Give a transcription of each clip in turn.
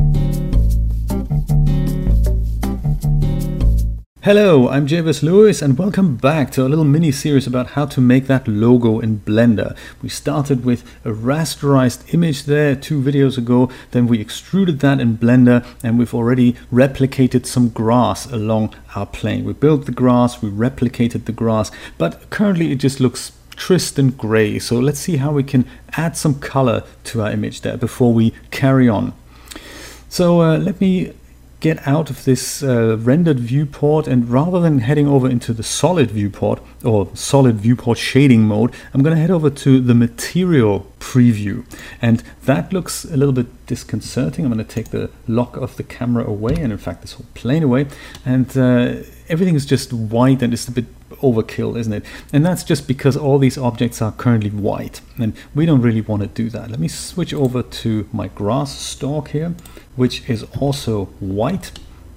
Hello, I'm Javis Lewis and welcome back to a little mini series about how to make that logo in Blender. We started with a rasterized image there 2 videos ago, then we extruded that in Blender and we've already replicated some grass along our plane. We built the grass, we replicated the grass, but currently it just looks trist and gray. So let's see how we can add some color to our image there before we carry on. So let me get out of this rendered viewport, and rather than heading over into the solid viewport or solid viewport shading mode, I'm going to head over to the material preview, and that looks a little bit disconcerting. I'm going to take the lock of the camera away, and in fact this whole plane away, and everything is just white and it's a bit overkill, isn't it? And that's just because all these objects are currently white and we don't really want to do that. Let me switch over to my grass stalk here, which is also white.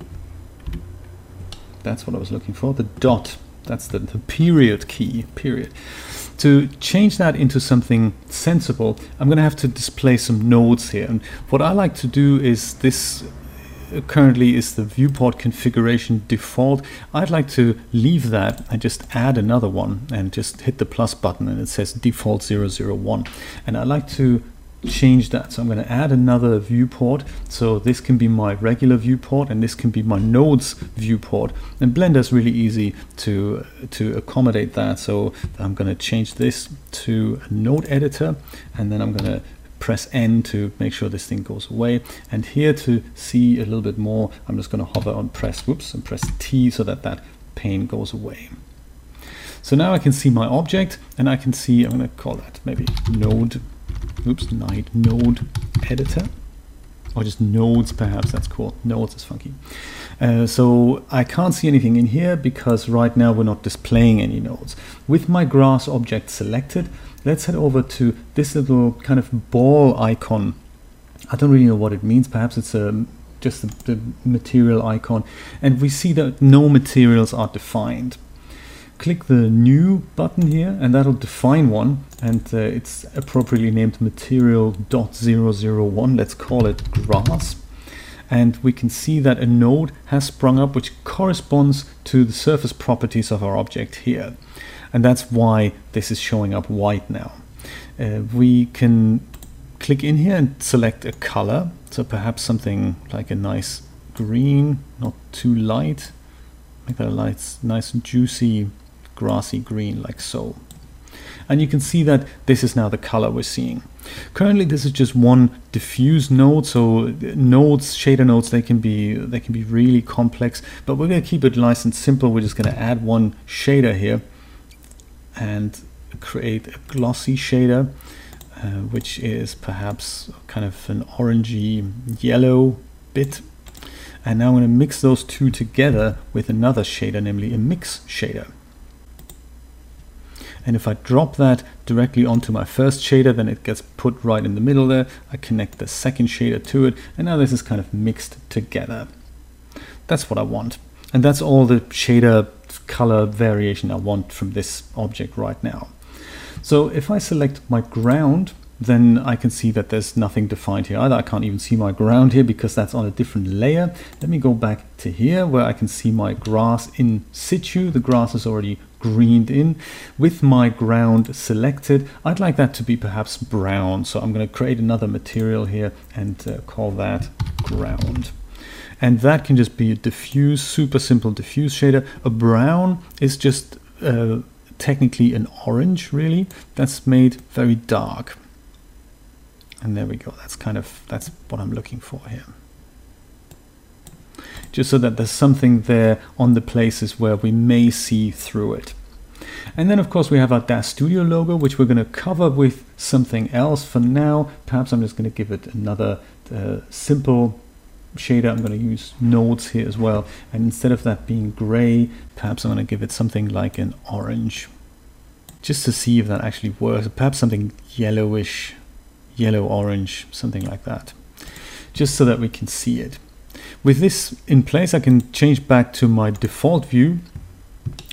That's what I was looking for, the dot. That's the period key, period. To change that into something sensible, I'm going to have to display some nodes here. And what I like to do is this currently is the viewport configuration default. I'd like to leave that and just add another one and just hit the plus button and it says default 001. And I like to change that. So I'm going to add another viewport. So this can be my regular viewport and this can be my nodes viewport. And Blender is really easy to accommodate that. So I'm going to change this to a node editor, and then I'm going to press N to make sure this thing goes away. And here to see a little bit more, I'm just going to hover on press T so that that pane goes away. So now I can see my object, and I can see, I'm going to call that maybe node, node editor, or just nodes perhaps, that's cool. Nodes is funky. So I can't see anything in here because right now we're not displaying any nodes. With my grass object selected, let's head over to this little kind of ball icon. I don't really know what it means. Perhaps it's just the material icon. And we see that no materials are defined. Click the new button here and that'll define one, and it's appropriately named material.001. Let's call it grass. And we can see that a node has sprung up which corresponds to the surface properties of our object here. And that's why this is showing up white now. We can click in here and select a color. So perhaps something like a nice green, not too light. Make that a nice juicy grassy green, like so. And you can see that this is now the color we're seeing. Currently this is just one diffuse node, so nodes, shader nodes, they can be really complex, but we're going to keep it nice and simple. We're just going to add one shader here and create a glossy shader, which is perhaps kind of an orangey yellow bit. And now I'm going to mix those two together with another shader, namely a mix shader. And if I drop that directly onto my first shader, then it gets put right in the middle there. I connect the second shader to it, and now this is kind of mixed together. That's what I want. And that's all the shader color variation I want from this object right now. So if I select my ground, then I can see that there's nothing defined here either. I can't even see my ground here because that's on a different layer. Let me go back to here where I can see my grass in situ. The grass is already greened in. With my ground selected, I'd like that to be perhaps brown. So I'm going to create another material here and call that ground. And that can just be a diffuse, super simple diffuse shader. A brown is just technically an orange, really. That's made very dark. And there we go. That's what I'm looking for here. Just so that there's something there on the places where we may see through it. And then of course we have our DAZ Studio logo, which we're going to cover with something else for now. Perhaps I'm just going to give it another simple shader. I'm going to use nodes here as well. And instead of that being gray, perhaps I'm going to give it something like an orange. Just to see if that actually works. Perhaps something yellowish, yellow-orange, something like that. Just so that we can see it. With this in place, I can change back to my default view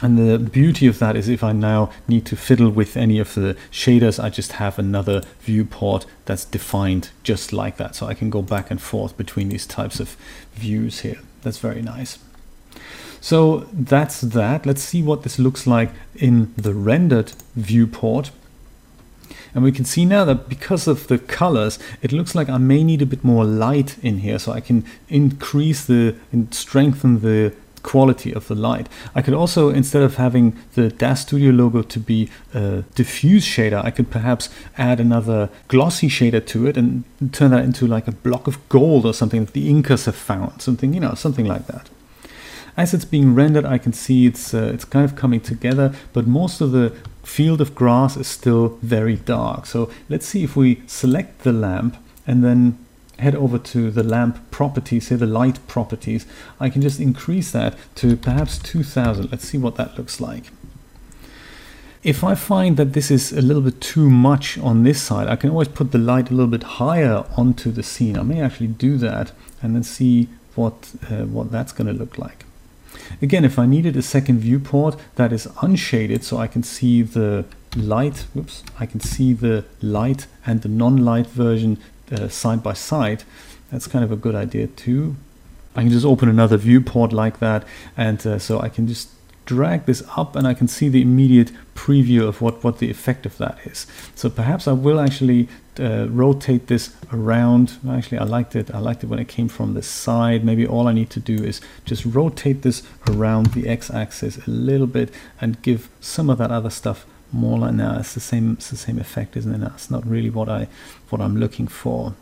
And the beauty of that is if I now need to fiddle with any of the shaders, I just have another viewport that's defined just like that. So I can go back and forth between these types of views here. That's very nice. So that's that. Let's see what this looks like in the rendered viewport. And we can see now that because of the colors, it looks like I may need a bit more light in here. So I can increase and strengthen the quality of the light. I could also, instead of having the DAZ Studio logo to be a diffuse shader, I could perhaps add another glossy shader to it and turn that into like a block of gold or something that the Incas have found, something, you know, something like that. As it's being rendered, I can see it's kind of coming together, but most of the field of grass is still very dark. So let's see if we select the lamp and then head over to the lamp properties, here the light properties. I can just increase that to perhaps 2000. Let's see what that looks like. If I find that this is a little bit too much on this side, I can always put the light a little bit higher onto the scene. I may actually do that and then see what that's going to look like. Again, if I needed a second viewport that is unshaded, so I can see the light, I can see the light and the non-light version side by side, that's kind of a good idea too. I can just open another viewport like that, and so I can just drag this up and I can see the immediate preview of what the effect of that is. So perhaps I will actually rotate this around. Actually, I liked it when it came from the side. Maybe all I need to do is just rotate this around the x-axis a little bit and give some of that other stuff more like now. It's the same effect, isn't it? That's not really what I'm looking for.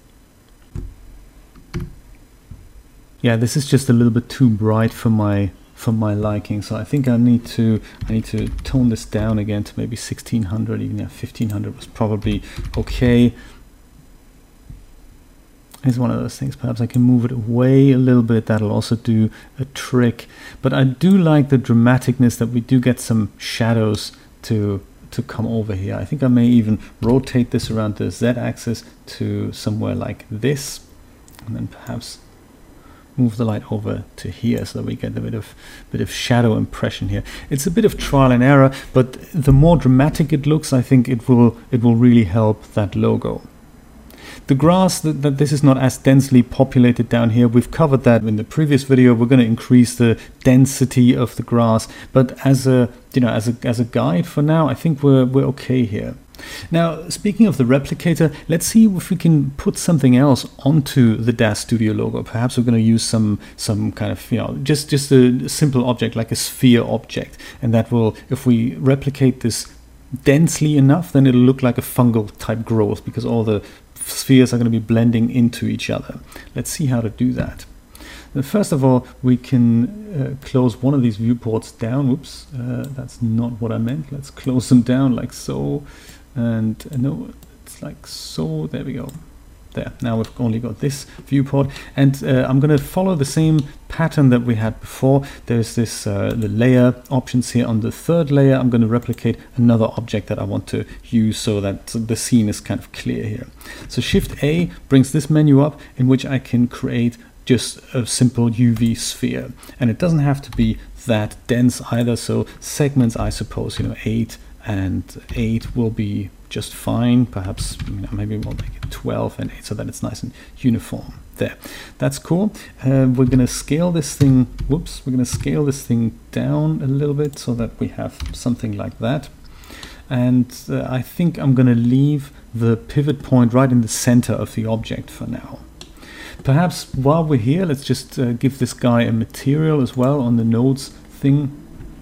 Yeah, this is just a little bit too bright for my liking, so I think I need to tone this down again to maybe 1600. Even 1500 was probably okay. It's one of those things. Perhaps I can move it away a little bit. That'll also do a trick. But I do like the dramaticness that we do get some shadows to come over here. I think I may even rotate this around the z-axis to somewhere like this, and then perhaps move the light over to here so that we get a bit of shadow impression here. It's a bit of trial and error, but the more dramatic it looks, I think it will really help that logo. The grass, that this is not as densely populated down here. We've covered that in the previous video. We're going to increase the density of the grass, but as a guide for now, I think we're okay here. Now, speaking of the replicator, let's see if we can put something else onto the DAZ Studio logo. Perhaps we're going to use some kind of, just a simple object like a sphere object, and that will, if we replicate this densely enough, then it'll look like a fungal type growth because all the spheres are going to be blending into each other. Let's see how to do that. First of all, we can close one of these viewports down. Oops, that's not what I meant. Let's close them down like so. And no, it's like so. There we go. There. Now we've only got this viewport, and I'm going to follow the same pattern that we had before. There's this the layer options here. On the third layer, I'm going to replicate another object that I want to use so that the scene is kind of clear here. So Shift A brings this menu up in which I can create just a simple UV sphere, and it doesn't have to be that dense either. So segments, I suppose, 8 and 8 will be just fine. Perhaps maybe we'll make it 12 and 8 so that it's nice and uniform. There, that's cool. We're going to scale this thing. Whoops, we're going to scale this thing down a little bit so that we have something like that. And I think I'm going to leave the pivot point right in the center of the object for now. Perhaps while we're here, let's just give this guy a material as well on the nodes thing.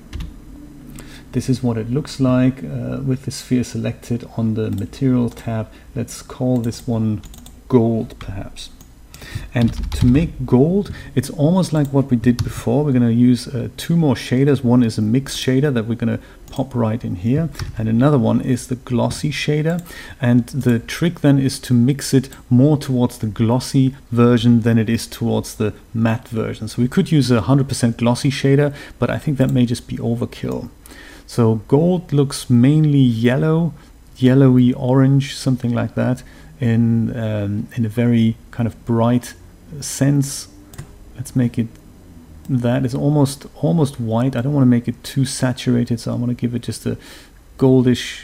This is what it looks like with the sphere selected on the material tab. Let's call this one gold perhaps. And to make gold, it's almost like what we did before. We're going to use 2 more shaders. One is a mix shader that we're going to pop right in here, and another one is the glossy shader. And the trick then is to mix it more towards the glossy version than it is towards the matte version. So we could use a 100% glossy shader, but I think that may just be overkill. So gold looks mainly yellow, yellowy orange, something like that, in a very kind of bright sense. Let's make it that is almost white. I don't want to make it too saturated, so I want to give it just a goldish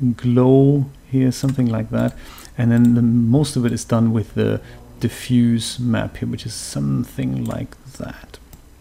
glow here, something like that. And then most of it is done with the diffuse map here, which is something like that.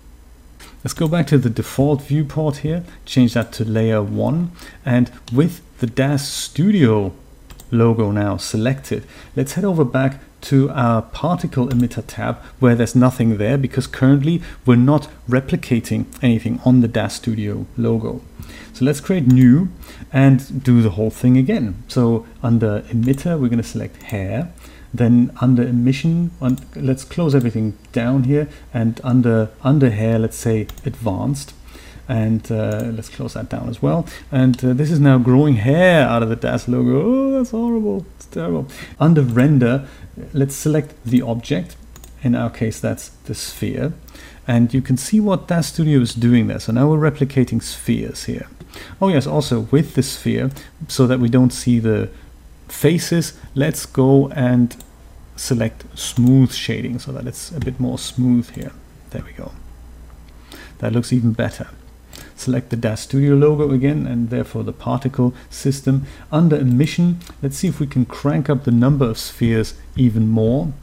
Let's go back to the default viewport here, change that to layer 1, and with the DAZ Studio logo now selected, let's head over back to our particle emitter tab where there's nothing there, because currently we're not replicating anything on the DAZ Studio logo. So let's create new and do the whole thing again. So under emitter, we're going to select hair. Then under emission, let's close everything down here, and under hair, let's say advanced, and let's close that down as well. And this is now growing hair out of the DAZ logo. Oh, that's horrible, it's terrible. Under render, let's select the object. In our case, that's the sphere. And you can see what DAZ Studio is doing there. So now we're replicating spheres here. Oh yes, also with the sphere, so that we don't see the faces, let's go and select smooth shading so that it's a bit more smooth here. There we go. That looks even better. Select the DAZ Studio logo again, and therefore the particle system. Under emission, let's see if we can crank up the number of spheres even more.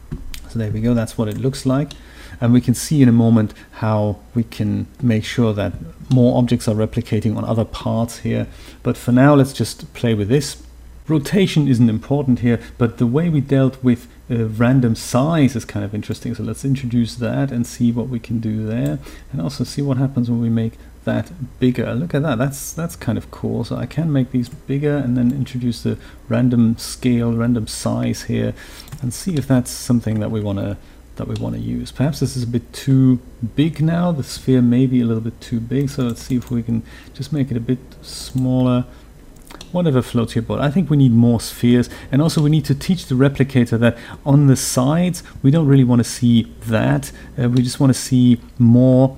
So there we go, that's what it looks like. And we can see in a moment how we can make sure that more objects are replicating on other parts here. But for now, let's just play with this. Rotation isn't important here, but the way we dealt with random size is kind of interesting. So let's introduce that and see what we can do there, and also see what happens when we make that bigger. Look at that, that's kind of cool. So I can make these bigger and then introduce the random scale, random size here, and see if that's something that we want to use. Perhaps this is a bit too big now. The sphere may be a little bit too big, so let's see if we can just make it a bit smaller. Whatever floats your boat. I think we need more spheres, and also we need to teach the replicator that on the sides we don't really want to see that. We just want to see more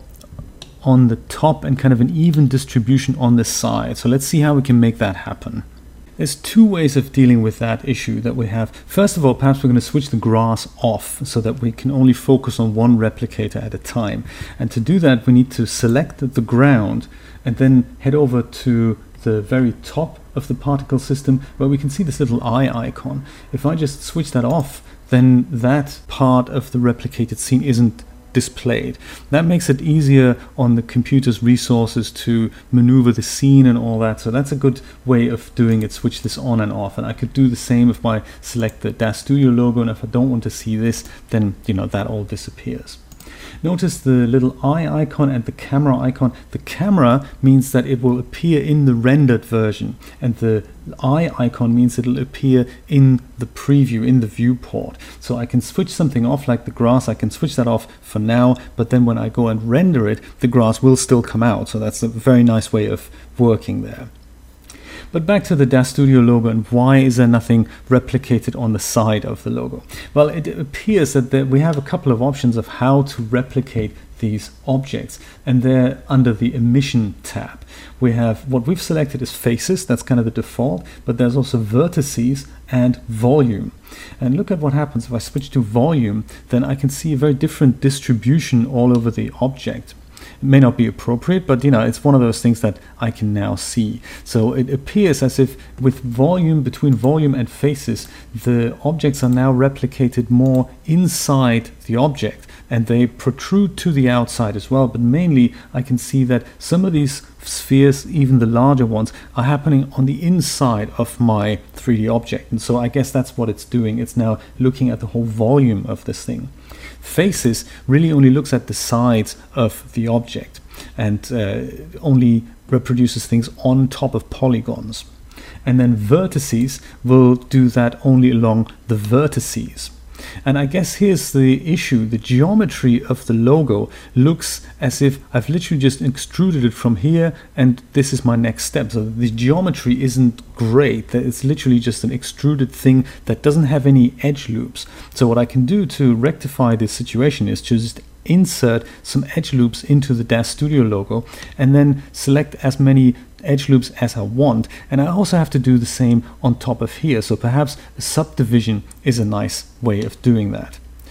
on the top and kind of an even distribution on the side. So let's see how we can make that happen. There's two ways of dealing with that issue that we have. First of all, perhaps we're going to switch the grass off so that we can only focus on one replicator at a time. And to do that, we need to select the ground and then head over to the very top of the particle system where we can see this little eye icon. If I just switch that off, then that part of the replicated scene isn't displayed. That makes it easier on the computer's resources to maneuver the scene and all that. So that's a good way of doing it, switch this on and off. And I could do the same if I select the DAZ Studio logo, and if I don't want to see this, then that all disappears. Notice the little eye icon and the camera icon. The camera means that it will appear in the rendered version, and the eye icon means it'll appear in the preview, in the viewport. So I can switch something off, like the grass. I can switch that off for now, but then when I go and render it, the grass will still come out. So that's a very nice way of working there. But back to the DAZ Studio logo, and why is there nothing replicated on the side of the logo? Well, it appears that we have a couple of options of how to replicate these objects, and they're under the emission tab. We have what we've selected as faces, that's kind of the default, but there's also vertices and volume. And look at what happens if I switch to volume, then I can see a very different distribution all over the object. It may not be appropriate, but it's one of those things that I can now see. So it appears as if with volume, between volume and faces, the objects are now replicated more inside the object, and they protrude to the outside as well. But mainly I can see that some of these spheres, even the larger ones, are happening on the inside of my 3D object. And so I guess that's what it's doing. It's now looking at the whole volume of this thing. Faces really only looks at the sides of the object and only reproduces things on top of polygons. And then vertices will do that only along the vertices. And I guess here's the issue. The geometry of the logo looks as if I've literally just extruded it from here, and this is my next step. So the geometry isn't great. It's literally just an extruded thing that doesn't have any edge loops. So what I can do to rectify this situation is just insert some edge loops into the DAZ Studio logo, and then select as many edge loops as I want. And I also have to do the same on top of here. So perhaps a subdivision is a nice way of doing that.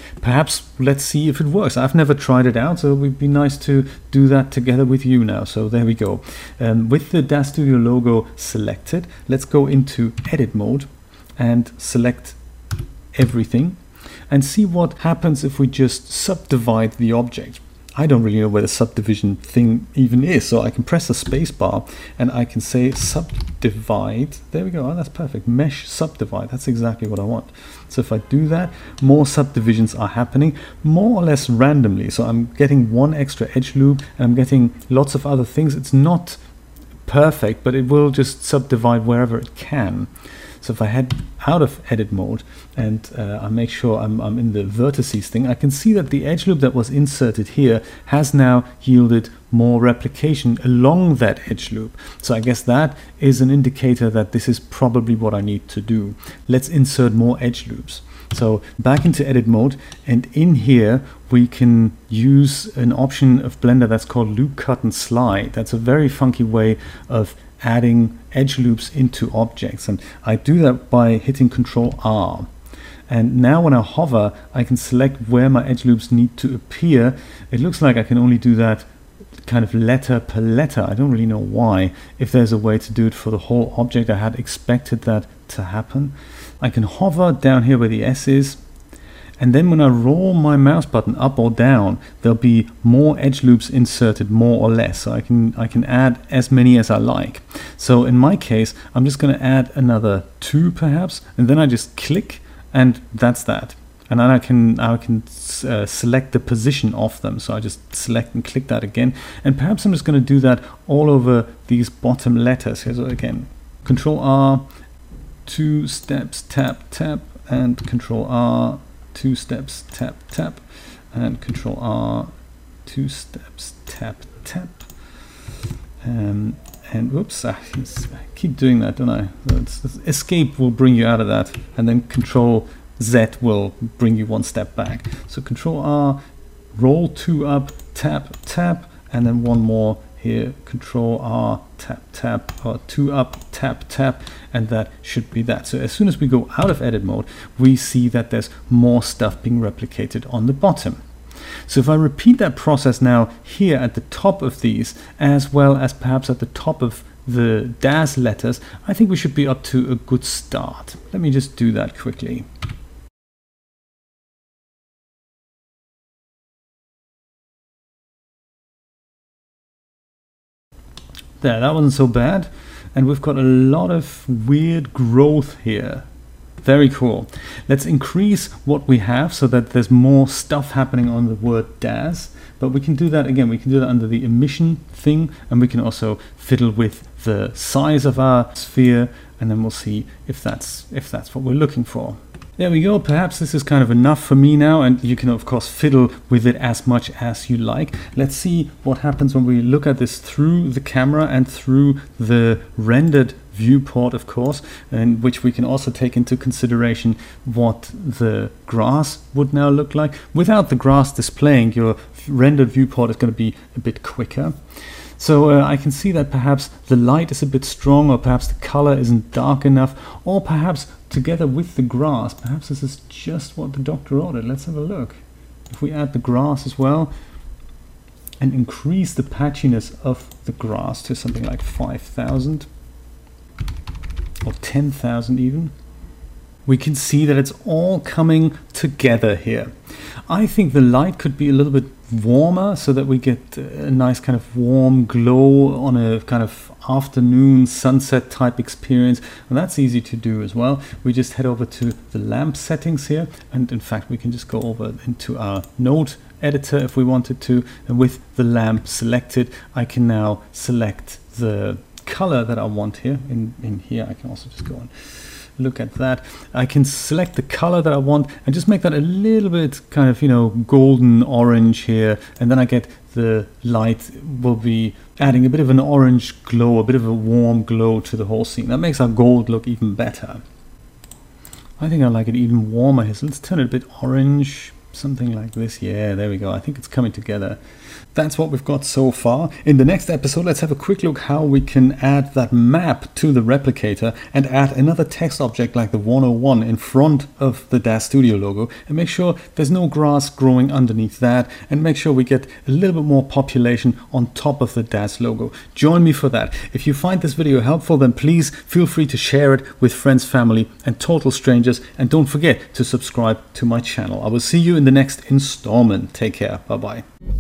perhaps let's see if it works. I've never tried it out, so it would be nice to do that together with you now. So there we go. With the DAZ Studio logo selected, let's go into edit mode and select everything and see what happens if we just subdivide the object. I don't really know where the subdivision thing even is, so I can press the space bar and I can say subdivide. There we go. Oh, that's perfect. Mesh subdivide. That's exactly what I want. So if I do that, more subdivisions are happening more or less randomly. So I'm getting one extra edge loop and I'm getting lots of other things. It's not perfect, but it will just subdivide wherever it can. So if I head out of edit mode and I make sure I'm in the vertices thing, I can see that the edge loop that was inserted here has now yielded more replication along that edge loop. So I guess that is an indicator that this is probably what I need to do. Let's insert more edge loops. So back into edit mode, and in here we can use an option of Blender that's called loop cut and slide. That's a very funky way of adding edge loops into objects, and I do that by hitting Control R. And now when I hover, I can select where my edge loops need to appear. It looks like I can only do that kind of letter per letter. I don't really know why. If there's a way to do it for the whole object, I had expected that to happen. I can hover down here where the S is, and then when I roll my mouse button up or down, there'll be more edge loops inserted, more or less. So I can add as many as I like. So in my case, I'm just going to add another 2 perhaps, and then I just click, and that's that. And then I can select the position of them. So I just select and click that again. And perhaps I'm just going to do that all over these bottom letters here. So again, Control R, 2 steps, tap, tap, and Control R, 2 steps, tap, tap, and Control R, 2 steps, tap, tap. And whoops, I keep doing that, don't I? So escape will bring you out of that, and then Control Z will bring you 1 step back. So Control R, roll 2 up, tap, tap, and then 1 more here, Control R, tap, tap, or 2 up, tap, tap, and that should be that. So as soon as we go out of edit mode, we see that there's more stuff being replicated on the bottom. So if I repeat that process now here at the top of these, as well as perhaps at the top of the DAZ letters, I think we should be up to a good start. Let me just do that quickly. There, that wasn't so bad. And we've got a lot of weird growth here. Very cool. Let's increase what we have so that there's more stuff happening on the word DAZ. But we can do that again. We can do that under the emission thing, and we can also fiddle with the size of our sphere, and then we'll see if that's what we're looking for. There we go. Perhaps this is kind of enough for me now, and you can of course fiddle with it as much as you like. Let's see what happens when we look at this through the camera and through the rendered viewport, of course, and which we can also take into consideration what the grass would now look like. Without the grass displaying, your rendered viewport is going to be a bit quicker. So I can see that perhaps the light is a bit strong, or perhaps the color isn't dark enough, or perhaps together with the grass, perhaps this is just what the doctor ordered. Let's have a look. If we add the grass as well and increase the patchiness of the grass to something like 5,000 or 10,000 even, we can see that it's all coming together here. I think the light could be a little bit warmer so that we get a nice kind of warm glow on a kind of afternoon sunset type experience, and that's easy to do as well. We just head over to the lamp settings here, and in fact we can just go over into our node editor if we wanted to, and with the lamp selected I can now select the color that I want here. In here I can also just go and look at that. I can select the color that I want and just make that a little bit kind of, you know, golden orange here, and then I get the light will be adding a bit of an orange glow, a bit of a warm glow to the whole scene. That makes our gold look even better. I think I like it even warmer here, so let's turn it a bit orange. something like this. Yeah, there we go. I think it's coming together. That's what we've got so far. In the next episode, let's have a quick look how we can add that map to the replicator and add another text object like the 101 in front of the DAZ Studio logo, and make sure there's no grass growing underneath that, and make sure we get a little bit more population on top of the DAZ logo. Join me for that. If you find this video helpful, then please feel free to share it with friends, family, and total strangers, and don't forget to subscribe to my channel. I will see you in the next installment. Take care. Bye-bye.